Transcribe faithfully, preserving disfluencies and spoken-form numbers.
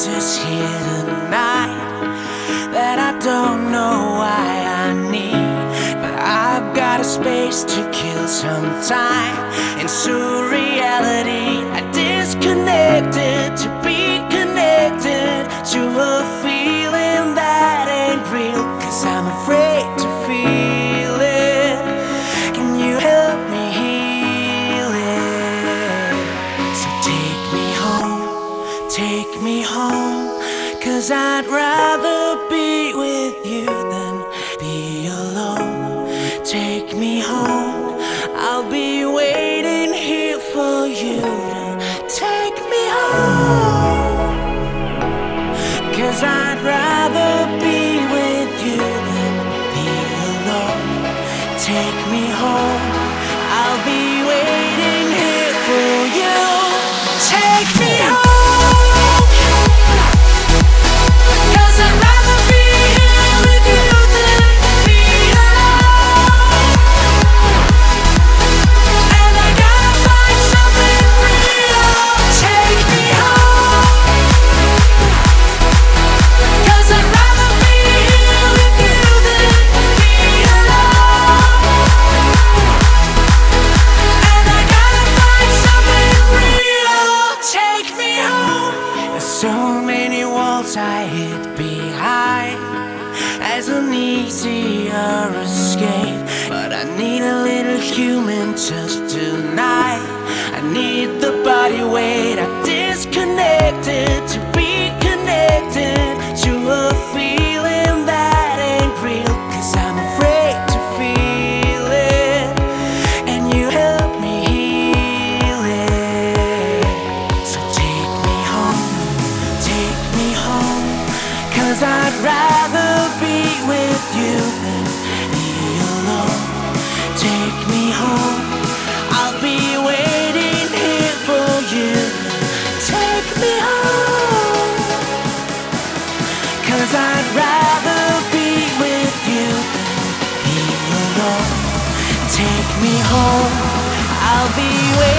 answers here tonight that I don't know why I need, but I've got a space to kill some time. In surreality, I disconnected to be connected to a feeling that ain't real, 'cause I'm afraid to feel it. Can you help me heal it? So take me home, take me home, 'cause I'd rather be with you than be alone. Take me home, I'll be waiting here for you to take me home, 'cause I'd rather be with you than be alone. Take me home, I'll be waiting here for you. Take me home. So many walls I hid behind as an easier escape, but I need a little human touch tonight. I need the body weight. I disconnected to be connected to a feeling that ain't real, 'cause I'm afraid to feel it, and you help me heal it. So take me home, take me home, 'cause I'd rather be with you than be alone. Take me home, I'll be waiting here for you. Take me home, 'cause I'd rather be with you than be alone. Take me home, I'll be waiting.